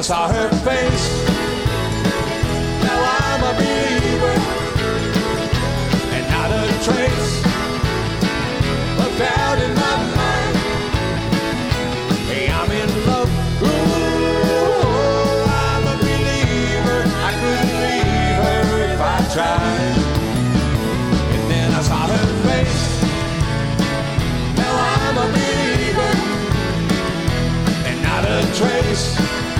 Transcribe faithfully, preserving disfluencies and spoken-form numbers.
I saw her face. Now I'm a believer, and not a trace of doubt in my mind. Hey, I'm in love. Ooh, I'm a believer. I couldn't leave her if I tried. And then I saw her face. Now I'm a believer, and not a trace